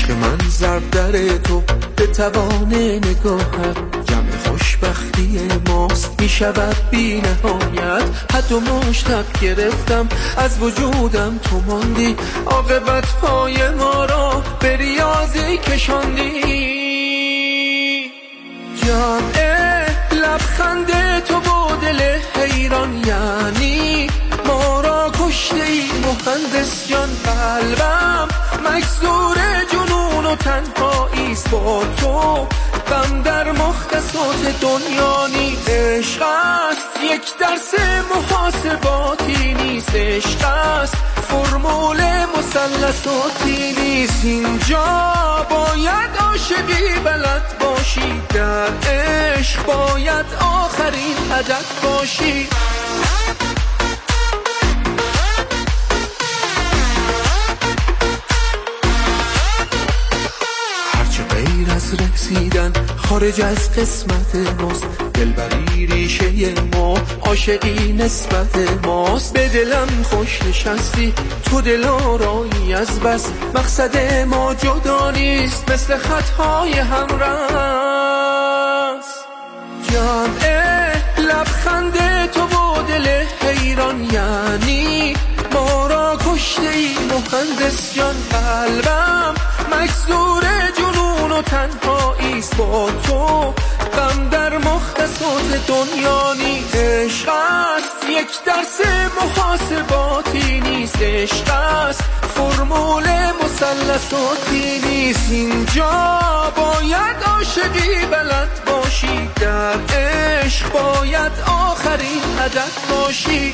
عشق من ضرب در تو به توان نگاهت، جمع خوشبختی ماست میشود بی نهایت. حد و مشتب گرفتم از وجودم تو ماندی، عاقبت پای ما را به ریاضی کشاندی. جمع لبخند تو با دل حیران، یعنی ما را کشته ای مهندس جان. قلبم مکسور جنون و تنهاییست با تو، غم در مختصات دنیا نیست. عشق است یک درس محاسباتی نیست، عشق است فرمول مثلثاتی نیست. اینجا باید عاشقی بلد باشی، در عشق باید آخرین عدد باشی. غیر از رسیدن خارج از قسمت ماست، دلبری ریشه ما، عاشقی نسبت ماست. به دلم خوش نشستی تو دلارایی از بس، مقصد ما جدا نیست مثل خطهای همرس. جمع لبخند تو با دل حیران، یعنی ما را کشته ای مهندس جان. قلبم مکسور جنون و تنهاییست با تو، غم در مختصات دنیا نیست. عشق است یک درس محاسباتی نیست، عشق است فرمول مثلثاتی نیست. اینجا باید عاشقی بلد باشی، در عشق باید آخرین عدد باشی.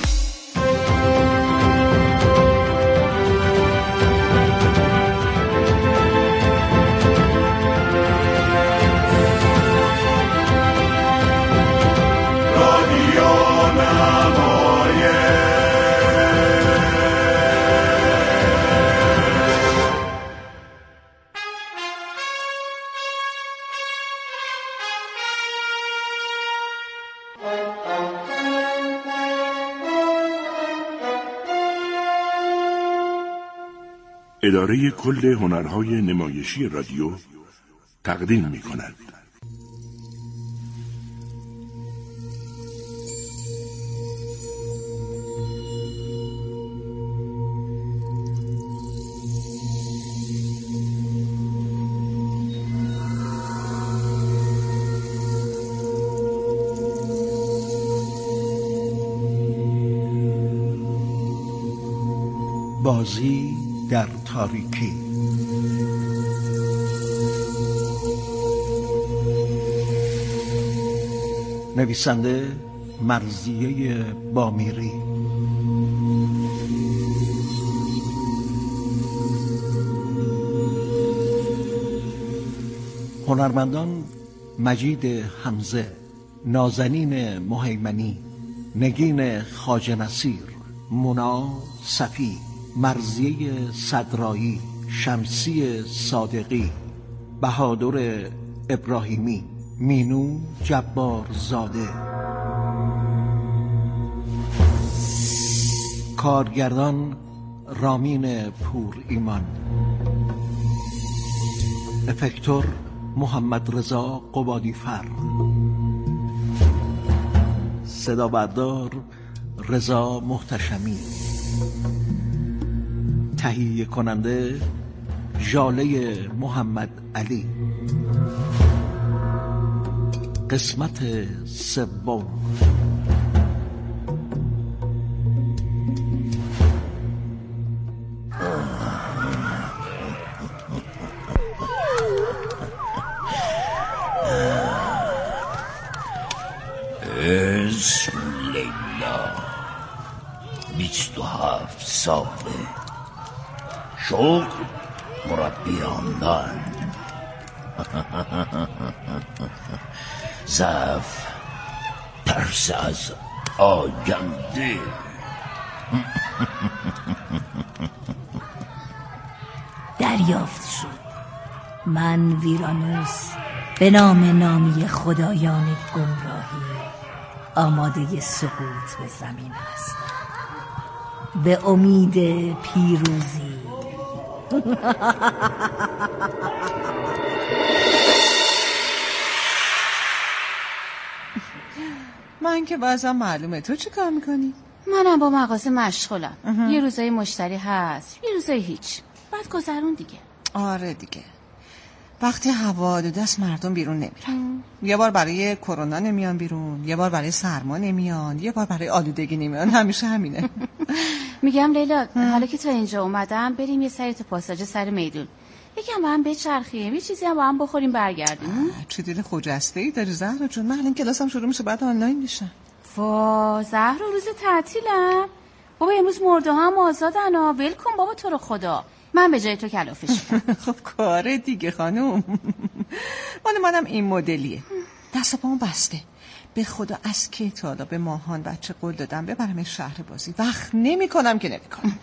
اداره کل هنرهای نمایشی رادیو تقدیم می‌کند. بازی در تاریکی. نویسنده مرضیه بامیری، هنرمندان مجید حمزه، نازنین مهیمنی، نگین خواجه نصیر، مونا صفی، مرضیه صدرایی، شمسی صادقی، بهادر ابراهیمی، مینو جبار زاده. کارگردان رامین پور ایمان، افکتور محمد رضا قبادی فر، صدا بردار رضا محتشمی، تهیه کننده ژاله محمد علی. قسمت سوم. اسم لیلا، 27 ساله، شغل مربی آنلاین، ضعف ترس از آینده. دریافت شد. من ویرانوس به نام نامی خدایان گمراهی آماده سقوط به زمین هستم، به امید پیروزی. که بازم معلومه. تو چی کار میکنی؟ منم با مغازه مشغولم. یه روزای مشتری هست، یه روزای هیچ. بعد گذرون دیگه. آره دیگه. وقتی هوا آلوده است مردم بیرون نمیرن. یه بار برای کرونا نمیان بیرون، یه بار برای سرما نمیان، یه بار برای آلودگی نمیان. همیشه همینه. میگم لیلا حالا که تا اینجا اومدم بریم یه سری تو پاساژ سر میدون. یکم با هم بچرخیم، یه چیزی هم با هم بخوریم برگردیم. چه دل خجسته‌ای داری زهرا جون. من الان کلاسم شروع میشه بعد آنلاین میشم. وا زهرا روز تعطیلم. بابا امروز مرده هم آزادن ها. ول کن بابا تو رو خدا. من به جای تو کلافش کنم. خب کاره دیگه خانم. منم این مدلیه. دست پامو بسته. به خدا از که تا حالا به ماهان بچه قول دادم ببرم شهر بازی. وقت نمی کنم که نمی کنم.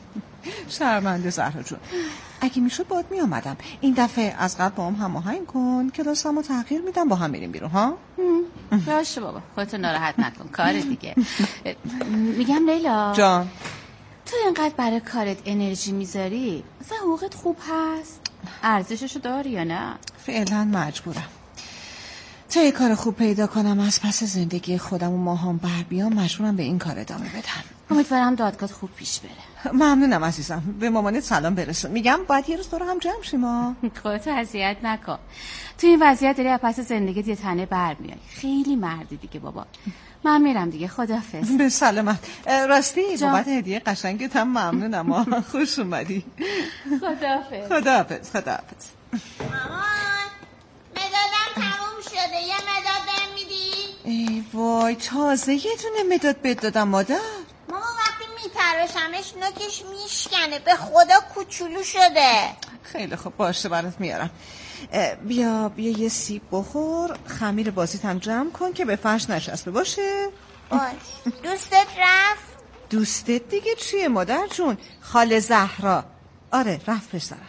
شرمنده زهرا جون. اگه میشد باید می آمدم. این دفعه از قبل با هم هماهنگ کن. کلاسمو تغییر میدم با هم بریم بیرون ها. باشه بابا خودتو ناراحت نکن. کار دیگه. میگم لیلا جان تو اینقدر برای کارت انرژی میذاری مثلا حقوقت خوب هست؟ ارزششو داری یا نه؟ فعلا مجبورم تا یه کار خوب پیدا کنم از پس زندگی خودم و ماهام بر بیام. مجبورم به این کار ادامه بدم. امیدوارم دادگاه خوب پیش بره. ممنونم عزیزم. به مامانت سلام برسون. میگم باید یه روز دور هم جمع شیم ها. خودتو اذیت نکن. تو این وضعیت داری از پس زندگیت یه تنه برمیای. خیلی مردی دیگه بابا. من میرم دیگه. خداحافظ. به سلامت. راستی بابت هدیه قشنگت هم ممنونم. خوش اومدی. خداحافظ. خداحافظ. خداحافظ. مامان مدادم تموم شده. یه مداد بهم میدی؟ ای وای تازه یه دونه مداد بهت دادم مادر. ماما وقتی میتراشمش نوکش میشکنه. به خدا کوچولو شده. خیلی خوب باشه برات میارم. بیا یه سیب بخور. خمیر بازیت هم جمع کن که به فرش نشسته باشه. باش. دوستت رفت؟ دوستت دیگه چیه مادر جون؟ خاله زهرا. آره رفت پسرم.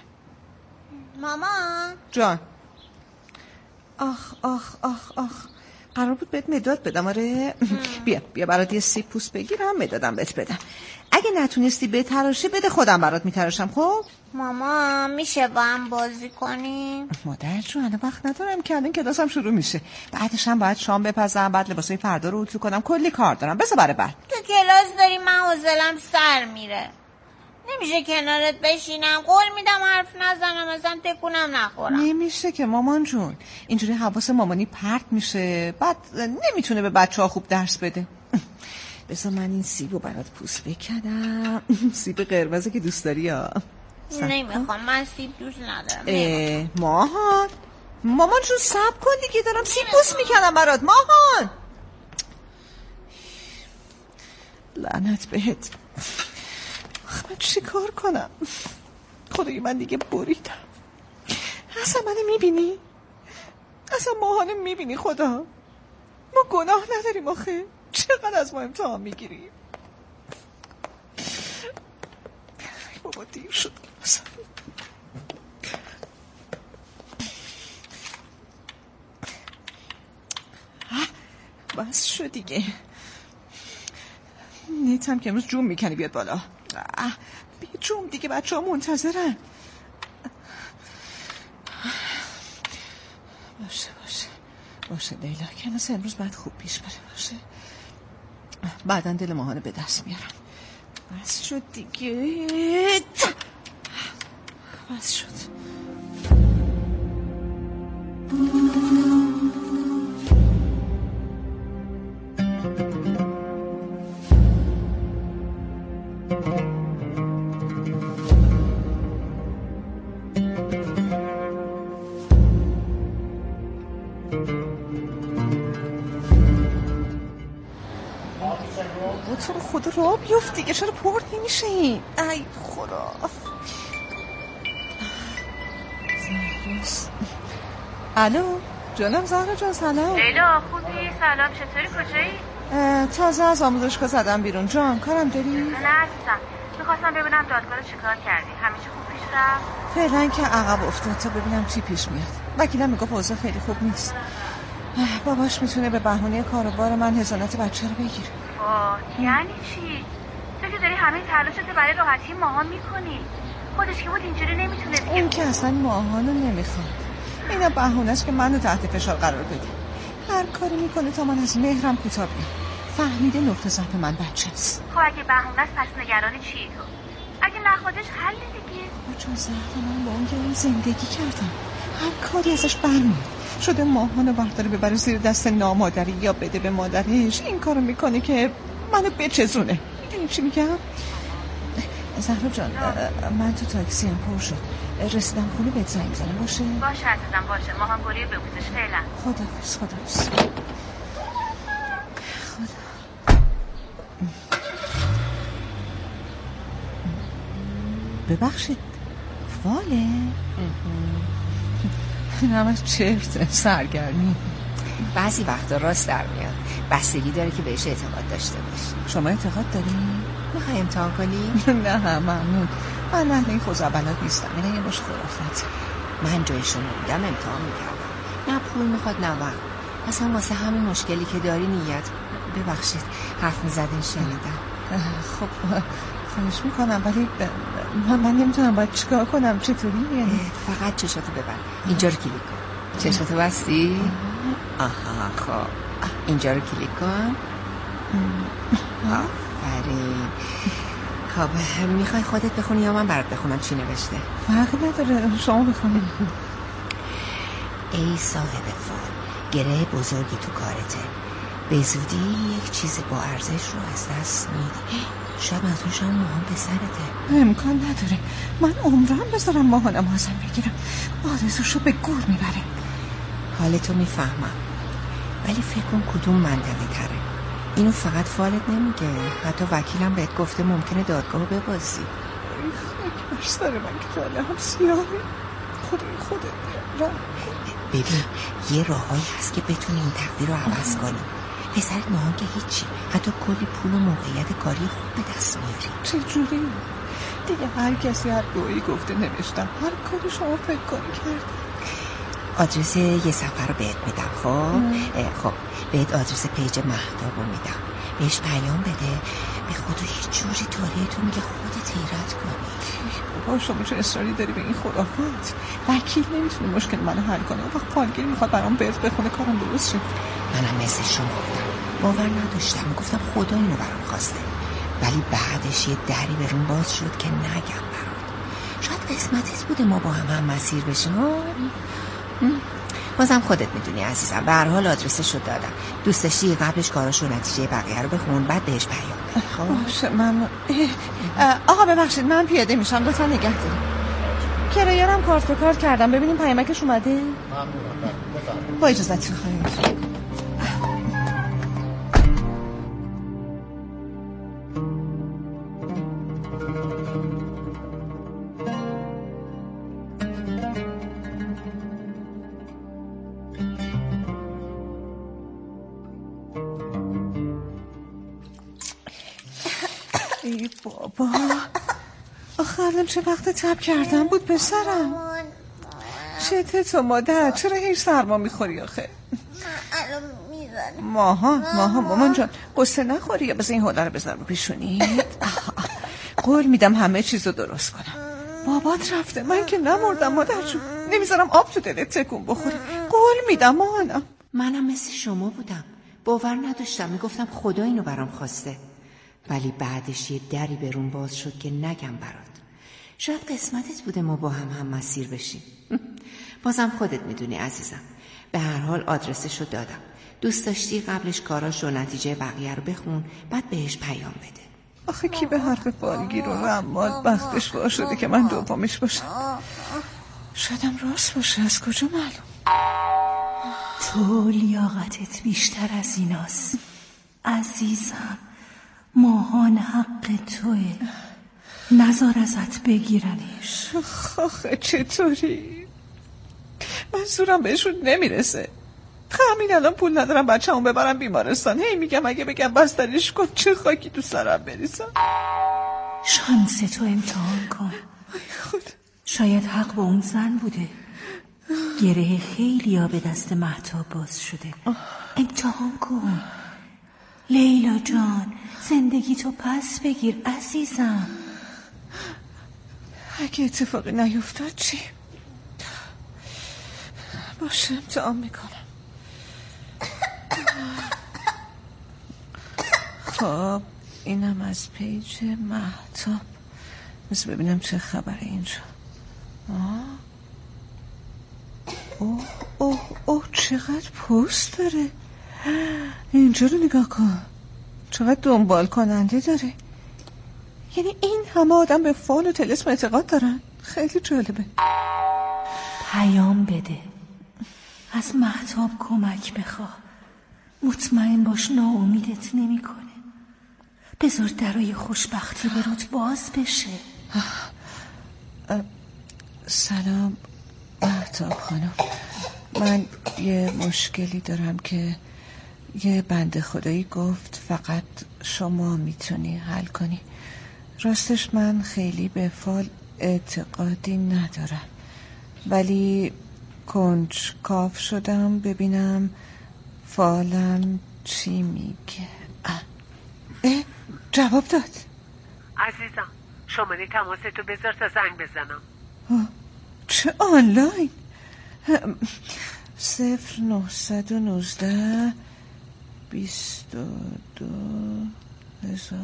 مامان جان. آخ قرار بود بهت مداد بدم. آره بیا برات یه سیب پوست بگیرم مدادم بهت بدم. اگه نتونستی بتراشی بده خودم برات میتراشم. خب مامان میشه با هم بازی کنیم؟ مادر جون الان وقت ندارم که الان کلاسم شروع میشه. بعدش هم باید شام بپزم. بعد لباسای فردا رو اتو کنم. کلی کار دارم. بذار برای بعد. تو کلاس داری من حوصله‌ام سر میره. نمیشه کنارت بشینم؟ قول میدم حرف نزنم اصلا تکونم نخورم. نمیشه که مامان جون. اینجوری حواس مامانی پرت میشه. بعد نمیتونه به بچه‌ها خوب درس بده. بذار من این سیبو برات پوست بکنم. سیب قرمزی که دوست داری ها. نمیخوام. من سیب دوست ندارم. مامان جون صبر کن دیگه. دارم سیب پوست میکنم برات. مامان لعنت بهت. من چی کار کنم؟ خدای من دیگه بریدم. اصلا منو میبینی؟ اصلا ماهانو میبینی؟ خدا ما گناه نداریم آخه. چقدر از ما امتحان میگیری؟ بابا دیر شد کلاسم. بس شد دیگه. نیتم که امروز جون میکنی بیاد بالا. بیا جون دیگه بچه ها منتظرن. باشه لیلا. کلاس امروز باید خوب پیش بره. باشه بعدن دل ماهانه به دست میارم. بس شد دیگه. بس شد. تو رو خدا راه بیفت دیگه. چرا پورت نمیشه این؟ ای خدا. الو جانم زهرا جان سلام. لیلا خوبی؟ سلام چطوری؟ کجایی؟ تازه از آموزشگاه زدم بیرون. جان کارم داری؟ نه عزیزم میخواستم ببینم دادگاه رو چیکار کردی. همیشه خوب پیش رفت؟ فعلا که عقب افتاد تا ببینم چی پیش میاد. وکیلم میگه اوضاع خیلی خوب نیست. باباش میتونه به بهونه کاروبار من حضانت بچه رو بگیره. یعنی چی؟ تو که داری همه تلاشت برای راحتی ماهان میکنی. خودش که بود اینجوری نمیتونه. اون که اصلا ماهانو نمیخواد. اینا بهونه است که منو تحت فشار قرار بده. هر کاری میکنه تا من از مهرم کوتاه بیام. فهمیده نقطه ضعف من بچه است. خب اگه بهونه است پس نگران چی تو؟ اگه نخودش حل دیگه. چون زهر من با اون گرم زندگی کردم، هر کاری ازش برمیاد. شده ماهانو برداره ببره زیر دست نامادری یا بده به مادرش. این کارو میکنه که منو بچزونه. میدونی چی میگم؟ زهرا جان من تو تاکسی هم پر شد، رسیدم خونه بهت زنگ بزنم. باشه عزیزم باشه. ماهان گلیه ببوسش. فعلا خداحافظ. ببخشید واله؟ همش چرت سرگرمی. بعضی وقتا راست در میاد، بستگی داره که بهش اعتقاد داشته باشی. شما اعتقاد داری؟ میخوای امتحان کنی؟ نه ممنون، من اهل این خزعبلات نیستم. این یه مش خرافت. من جای شما بودم امتحان میکردم. نه پول میخواد نه وقت. اصلا واسه همین مشکلی که داری نیت. ببخشید حرف میزدین شنیدم. خب خواهش میکنم، ولی من نمیتونم باید چیکار کنم. چطوری؟ فقط چشاتو ببند. اینجا رو کلیک کن. چشاتو بستی؟ آها خب اینجا رو کلیک کن. آفرین. خب میخوای خودت بخونی یا من برات بخونم چی نوشته؟ فرق نداره، شما بخونی. ای صاحب فال، گره بزرگی تو کارته. به زودی یک چیز با ارزش رو از دست میدی. شاید منظورش هم ماهان پسرته. امکان نداره، من عمرم بذارم ماهانم ازم بگیرم. آرزوشو به گور میبره. حالتو میفهمم، ولی فکر کن کدوم منطقی تره. اینو فقط فالت نمیگه، حتی وکیلم بهت گفته ممکنه دادگاهو ببازی. خاک بر سر من که حالا هم سیاهه. خودت ببین یه راهایی هست که بتونی این تقدیر رو عوض کنی. پسرت ماهان که هیچی، حتی کلی پول و موقعیت کاری خوب به دست میاری. چجوری؟ دیگه هر کسی هر دویی گفته نوشتم، هر کاری شما فکر کنی کرد. آدرس یه سفر رو بهت میدم. خب بهت آدرس پیج مهتاب رو میدم، بهش پیام بده. به خدا هیچ جوری طوریه تو میگه خودت حیرت کنی. بابا شما چه اصراری داری به این خرافات؟ وکیل نمیتونه مشکل منو حل کنه. اون وقت قانونگیر میخواد برام برد بخونه کارم درست شه. منم مثل شما بودم، باور نداشتم، گفتم خدا اینو برام خواسته. ولی بعدش یه دری به روم باز شد که نگم برات. شاید قسمتت بوده ما با هم مسیر بشیم. بازم خودت میدونی عزیزم. به هر حال آدرسشو دادم. دوست داشتی قبلش کاراشو نتیجه بقیه رو بخون بعد بهش پیام بده. باشه من آقا ببخشید من پیاده میشم، لطفا نگه دارید. کرایه‌ام کارت به کارت کردم، ببینیم پیامکش اومده. ممنونم. با اجازهتون خواهید. ای بابا آخه الان چه وقت تب کردم بود پسرم. چته تو مادر؟ چرا هی سرما میخوری آخه؟ الان میزنم. مامان جان قصه نخوری یا بذار این حوله رو بذار رو پیشونی. قول میدم همه چیزو درست کنم. بابات رفته، من که نمردم مادر جون. نمیذارم آب تو دلت تکون بخوره. قول میدم مامانم. منم مثل شما بودم، باور نداشتم، میگفتم خدا اینو برام خواسته. ولی بعدش یه دری به روم باز شد که نگم برات. شاید قسمتت بوده ما با هم مسیر بشیم. بازم خودت میدونی عزیزم. به هر حال آدرسشو دادم. دوست داشتی قبلش کاراش و نتیجه بقیه رو بخون بعد بهش پیام بده. آخه کی به حرف فالگیر و رمال بختش وا شده که من دومش باشم؟ شایدم راست باشه، از کجا معلوم؟ تو لیاقتت بیشتر از ایناست عزیزم. ماهان حق توه، نذار ازت بگیرنش. آخه چطوری؟ من زورم بهشون نمیرسه. همین الان پول ندارم بچه‌مو ببرم بیمارستان. هی میگم اگه بگم بستریش کن چه خاکی تو سرم بریزم. شانس تو امتحان کن. ای خدا. شاید حق با اون زن بوده. گره خیلی ها به دست مهتاب باز شده. امتحان کن لیلا جان، زندگی تو پس بگیر عزیزم. اگه اتفاقی نیفتاد چی؟ باشه امتحان میکنم. خب اینم از پیج مهتاب. بس ببینم چه خبره اینجا. اوه چقدر پست داره. اینجا رو نگاه کن، چقدر دنبال کننده داره. یعنی این همه آدم به فال و طلسم اعتقاد دارن. خیلی جالبه. پیام بده، از مهتاب کمک بخواه، مطمئن باش ناامیدت نمیکنه. بذار درای خوشبختی برات باز بشه. سلام مهتاب خانم، من یه مشکلی دارم که یه بنده خدایی گفت فقط شما میتونی حل کنی. راستش من خیلی به فال اعتقادی ندارم، ولی کنجکاو شدم ببینم فالم چی میگه. جواب داد. عزیزم شماره تماستو بذار تا زنگ بزنم. چه آنلاین؟ 0919 22 هزار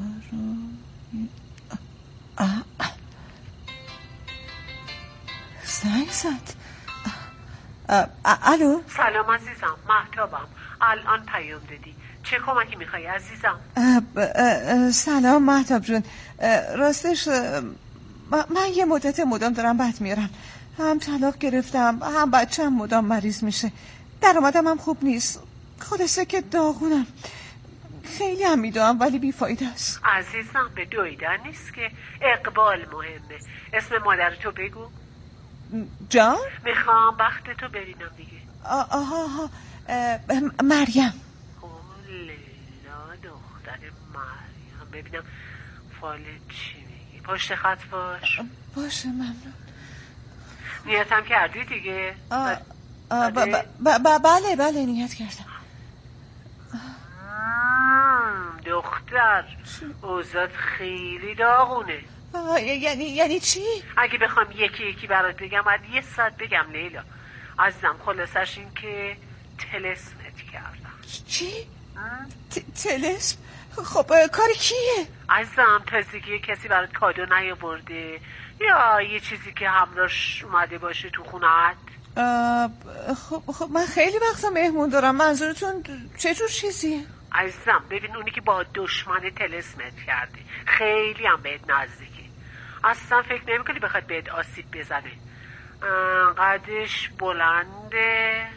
زنگ زد. الو. سلام عزیزم، مهتابم. الان پیام دادی، چه کمکی میخوای عزیزم؟ سلام مهتاب جون، راستش من یه مدت مدام دارم بد میارم. هم طلاق گرفتم، هم بچه‌م مدام مریض میشه، درآمدم هم خوب نیست، خلاصه که داغونم. خیلی هم میدوام ولی بیفایده است. عزیزم به دویدن نیست که، اقبال مهمه. اسم مادرتو بگو. جان؟ میخوام بختتو ببینم دیگه. آها مریم. لیلا دختر مریم. ببینم فال چی میگی. پشت خط باش. باشه ممنون. نیتم کردی دیگه؟ بله نیت کردم. دختر اوضاعت خیلی داغونه. یعنی چی؟ اگه بخوام یکی برات بگم باید یه ساعت بگم لیلا. عزیزم خلاصش این که طلسمت کردم. چی؟ طلسم؟ خب کار کیه؟ عزیزم تازگی کسی برات کادو نیاورده یا یه چیزی که همراهش اومده باشه تو خونه‌ات؟ خب من خیلی وقتا مهمون دارم. منظورتون چه جور چیزیه؟ عزیزم ببین اونی که با دشمن طلسمت کرده خیلی هم بهت نزدیکی. اصلا فکر نمی‌کنی بخواد بهت آسیب بزنه. قدش بلنده.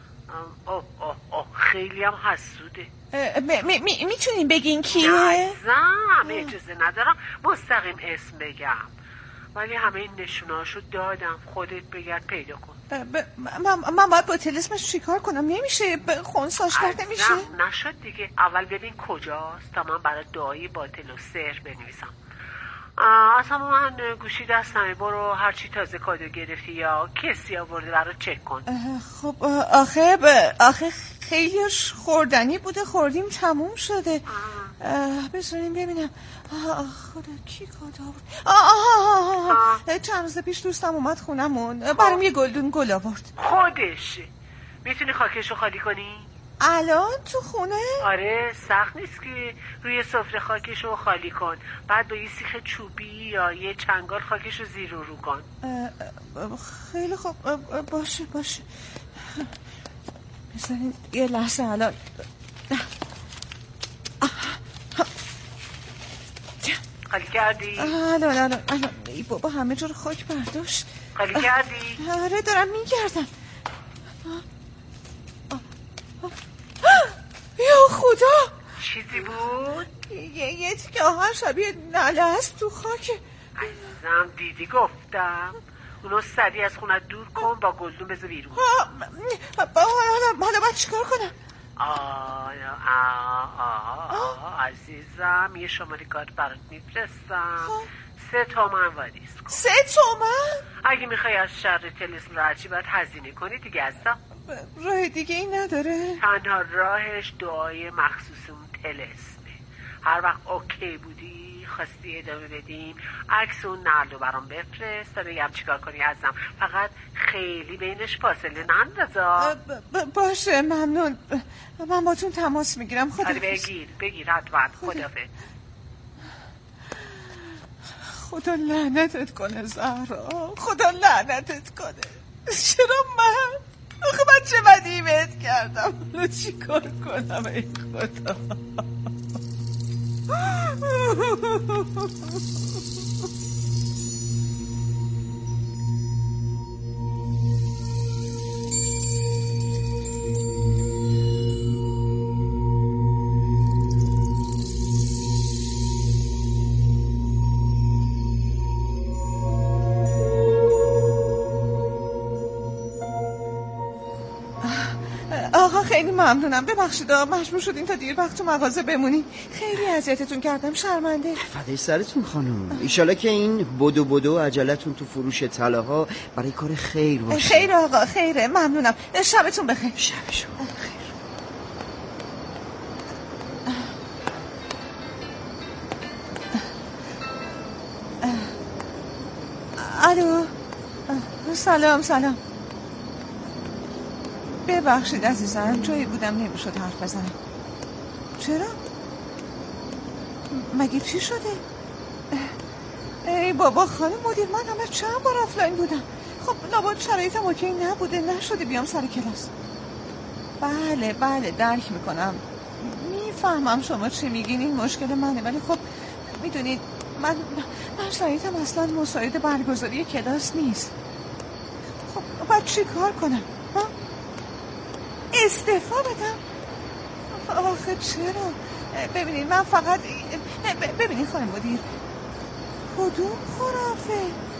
خیلی هم حسوده. میتونین بگین کیه؟ عزیزم اجازه ندارم مستقیم اسم بگم، ولی همه این نشوناشو دادم. خودت بگرد پیدا کن. من باید با طلسمش چیکار کنم؟ نمیشه خونساش کرد نمیشه؟ نشد دیگه. اول ببین کجاست تا من برای دعای باطل و سحر بنویسم. اصلا من گوشی دستمه. برو هرچی تازه کادو گرفتی یا کسی آورده برای چک کن. خب آخه خیلیش خوردنی بوده، خوردیم تموم شده. بذاریم ببینم. خدا کی کادو آورد؟ چند روز پیش دوستم اومد خونمون، برام یه گلدون گل آورد. خودشه. میتونی خاکشو خالی کنی؟ الان تو خونه؟ آره سخت نیست که. روی سفره خاکشو خالی کن، بعد با یه سیخ چوبی یا یه چنگال خاکشو زیر و رو کن. خیلی خوب باشه. بذارین یه لحظه. الان خالی کردی؟ الان ای بابا همه جور خاک برداشت. خالی کردی؟ آره دارم میگردم. یا خدا چیزی بود؟ یه تیکه آهن شبیه نله است تو خاک. عزیزم دیدی گفتم. اونو سریع از خونت دور کن، با گلدون بذار بیرون. حالا باید چیکار کنم؟ عزیزم یه شماره کارت برات میفرستم. 3 تومن واریز کن. 3 تومن؟ اگه میخوای از شر طلسم راحتی باید هزینه کنی دیگه. عزیزم راه دیگه این نداره؟ تنها راهش دعای مخصوص اون طلسمه. هر وقت اوکی بودی خواستی ادامه بدیم عکس اون نعلو برام بفرست تا بگم چیکار کنی ازم. فقط خیلی بینش فاصله نندازا. باشه ممنون. من باتون تماس میگیرم. خدا بگیر حتما. خدافظ. خدا لعنتت کنه زهرا، خدا لعنتت کنه. چرا من؟ آخه من چه بدی بهت کردم؟ حالا چی کار کنم ای خدا؟ خیلی ممنونم. ببخشید مجبور شدین تا دیر وقت تو مغازه بمونین. خیلی اذیتتون کردم. شرمنده. فدای سرتون خانم. ایشالا که این بدو عجلتون تو فروش طلاها برای کار خیر باشه. خیر آقا خیره. ممنونم. شبتون بخیر. شب شما بخیر. الو. سلام. ببخشید عزیزم، جایی بودم نمیشد حرف بزنم. چرا؟ مگه چی شده؟ ای بابا خانم مدیر، من همه چند بار آفلاین بودم. خب لابد شرایطم اوکی نبوده، نشده بیام سر کلاس. بله درک میکنم. میفهمم شما چی میگین، این مشکل منه، ولی خب میدونید من شرایطم اصلا مساعد برگزاری کلاس نیست. خب باید چی کار کنم؟ استعفا بدم؟ آخه چرا؟ ببینید من فقط ببینید خانم مدیر، کدوم خرافه؟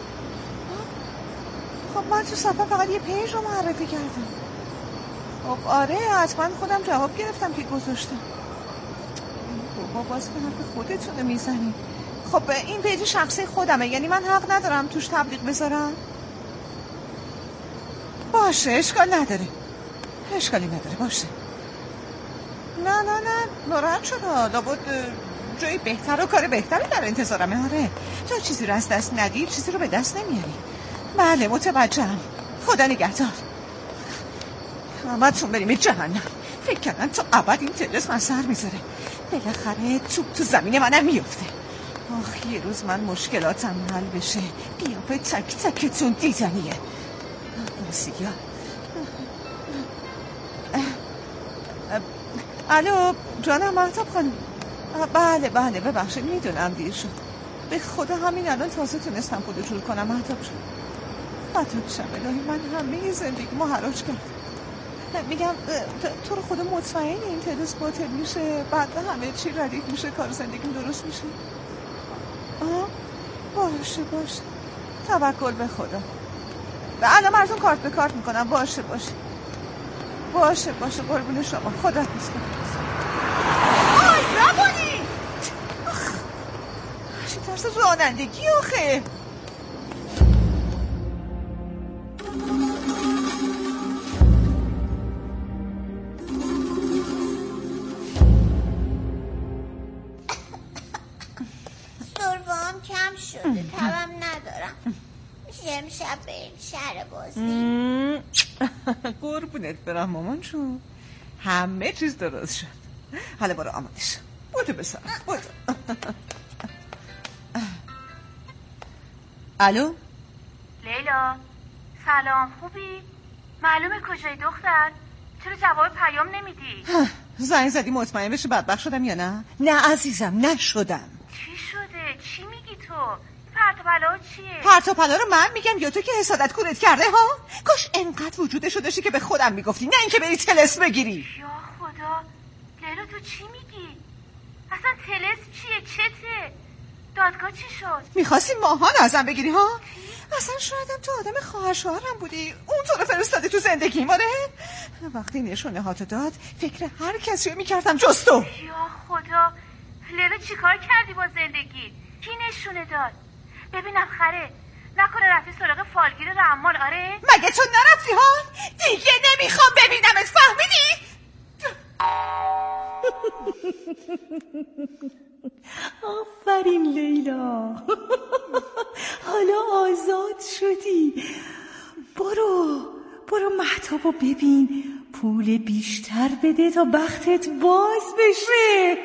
خب من تو صفحه فقط یه پیج رو معرفی کردم. خب آره حتما خودم جواب گرفتم که گذاشتم. بابا باز به حرف خودتونه میزنی. خب این پیج شخصی خودمه، یعنی من حق ندارم توش تبلیغ بذارم؟ باشه اشکال نداره باشه. نه ناراحت چرا؟ لابد جای بهتر و کار بهتری در انتظارمه. آره تو چیزی رو از دست ندی چیزی رو به دست نمیاری. بله متوجهم. خدا نگهدار. همتون بریم جهنم. فکر کردن تو ابد این تلس من سر میذاره. بالاخره توپ تو زمین منم میفته. آخ یه روز من مشکلاتم حل بشه. قیافه تک تکتون دیدنیه. باسیا. الو جانم مهتاب خانم. بله ببخشید میدونم دیر شد. به خدا همین الان تازه تونستم خودو جور کنم مهتاب شد. فدات شم الهی، من همه زندگیمو حراج کردم. میگم تو رو خدا مطمئنی این تدرس باطل میشه بعد همه چی ردیف میشه کار زندگیم درست میشه؟ باشه توکل به خدا. الان براتون کارت به کارت میکنم. باشه قربون شما. خدا حافظ. آی روانی چه طرز رانندگی آخه. سربام کم شده، تبم ندارم. میشه امشب بریم شهر بازی؟ قربونت برم مامان جون، همه چیز درست شد. حالا برو آماده شو. بودو بسارم بودو. الو لیلا سلام، خوبی؟ معلومه کجای دختر؟ چرا جواب پیام نمیدی؟ زنگ زدی مطمئن بشی بدبخت شدم یا نه؟ نه عزیزم نشدم. چی شده؟ چی میگی تو؟ پرت و پلا چیه؟ پرت و پلا رو من میگم یا تو که حسادت کورت کرده ها؟ کاش انقدر وجودشو داشتی که به خودم میگفتی، نه اینکه بری تلس بگیری. یا خدا لیلا تو چی میگی؟ اصلا تلس چیه؟ چته؟ دادگاه چی شد؟ میخواستی ماهان ازم بگیری ها؟ اصلا شایدم تو آدم خواهر شوهرم بودی، اون تو رو فرستادی تو زندگی ماره. وقتی نشونه هاتو داد فکر هر کسی رو میکردم جز تو. یا خدا لیلا چی کار کردی با زندگی؟ کی نشونه داد؟ ببینم خره نکنه رفتی سراغ فالگیر رمال؟ آره مگه تو نرفتی ها؟ دیگه نمیخوام ببینمت، فهمیدی؟ آفرین لیلا. حالا آزاد شدی. برو مهتابو ببین، پول بیشتر بده تا بختت باز بشه.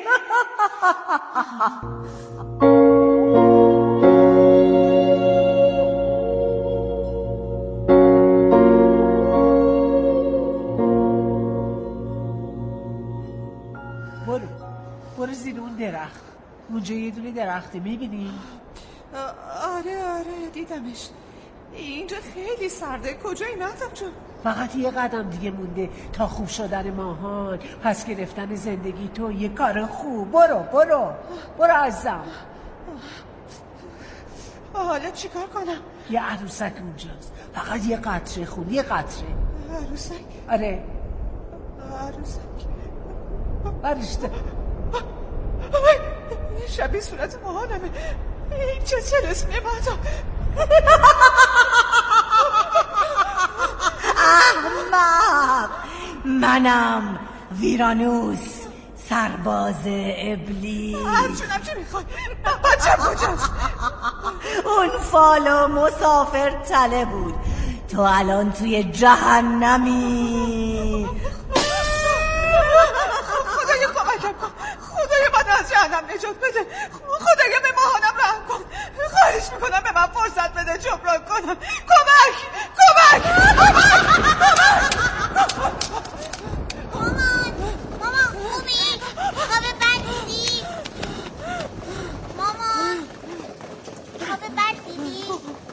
برو زیر اون درخت. اونجا یه دونه درخته، میبینی؟ آره دیدمش. اینجا خیلی سرده. کجایی مهتاب جون؟ فقط یه قدم دیگه مونده تا خوب شدن ماهان، پس گرفتن زندگی تو. یه کار خوب. برو عزیزم. حالا چیکار کنم؟ یه عروسک اونجاست، فقط یه قطره خون. یه قطره. عروسک؟ آره عروسک. برشته. شبیه صورت ماهانمه. این چه اسمیه مهتاب؟ احمق، منم ویرانوس، سرباز ابلیس. جونم چی میخوای؟ بچه کجاست؟ اون فالو مسافر تله بود، تو الان توی جهنمی. خدایا کمکم کن. خدایا من از جهنم نجات بده. خدایا به ماهانم رحم کن. خواهش میکنم به من فرصت بده جبران کنم. کمک. مامان خوبی؟ خواب بد دیدی؟ مامان خواب بد دیدی؟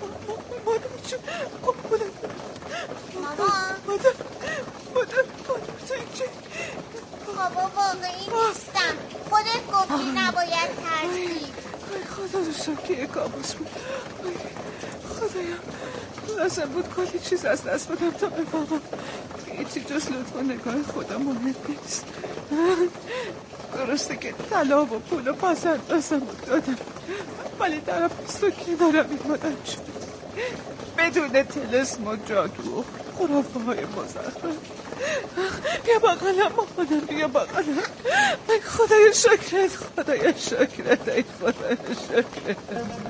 خوابا واقعی نیستم. خودت گفتی نباید ترسید. خدا رو شکر که کابوس بود. خدایا لازم بود کلی چیز از دست بدم تا بفهمم هیچی جز لطف و نگاه خدا مهم نیست. درسته که طلا و پول و پس‌اندازم دادم، ولی در پست و کنارم ایمادم شد بدون طلسم و جادو و خرافه های مزخرف. بیا بغلم مامانم، بیا بغلم. ای خدای شکرت، خدای شکرت، ای خدای شکرت.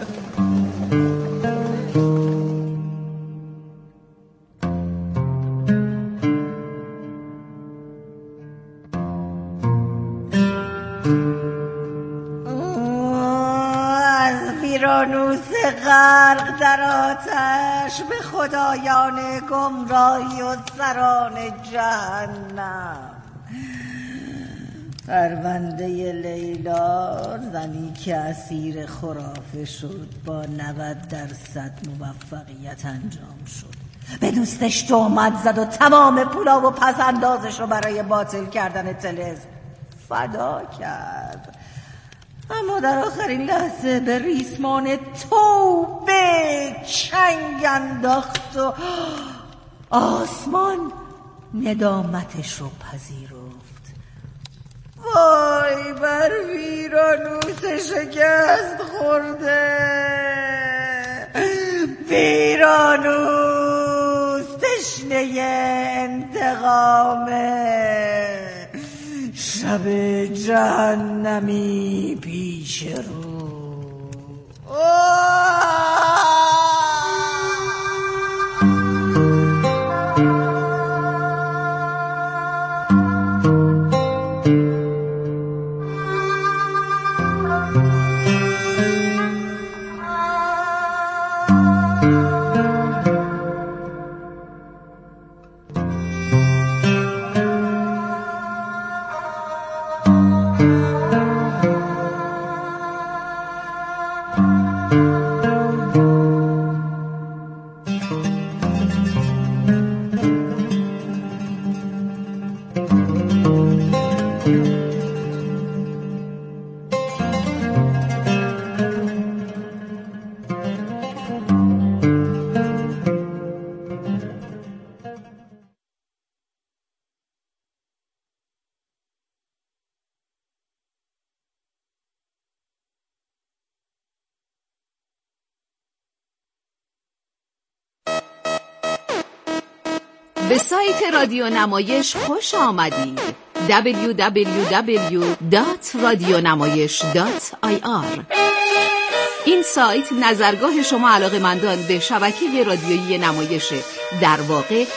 ویرانوس غرق در آتش، به خدایان گمراهی و سران جهنم. پرونده لیلا، زنی که اسیر خرافه شد، با 90% موفقیت انجام شد. به دوستش تهمت زد و تمام پولا و پس اندازش رو برای باطل کردن طلسم فدا کرد. اما در آخرین لحظه به ریسمان توبه چنگ انداخت و آسمان ندامتش رو پذیرفت. وای بر ویرانوس شکست خورده. ویرانوس تشنه انتقامه. شب جهنمی پیش رو. به سایت رادیو نمایش خوش آمدید. www.radionamayish.ir. این سایت نظرگاه شما علاقه‌مندان به شبکه رادیویی نمایشه، در واقع